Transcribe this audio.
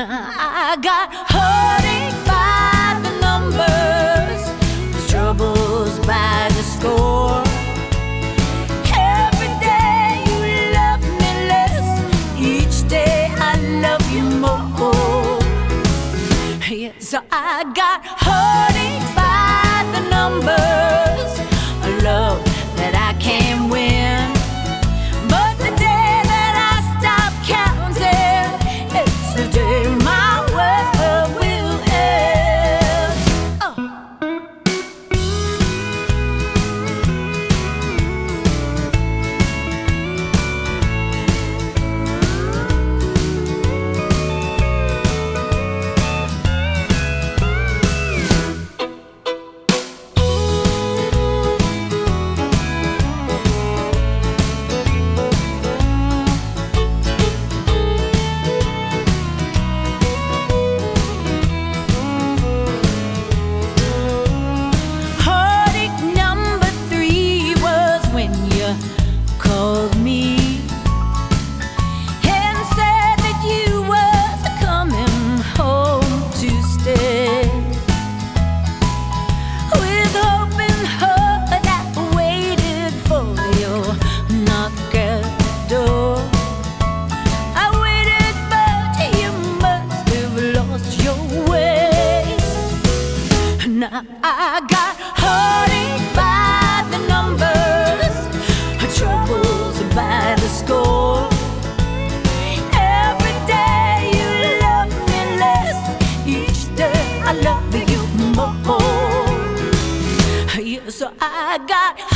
I got heartache by the numbers, troubles by the score. Every day you love me less, each day I love you more. Yes, I got heartache by the numbers, a love that I can't win. But the day that I stop counting, it's the day my world will end. Called me and said that you was coming home to stay. With open heart I waited for your knock at the door. I waited, but you must have lost your way. Now I got heartache by the numbers, troubles by the score. Every day you love me less, each day I love you more. Yeah, so I got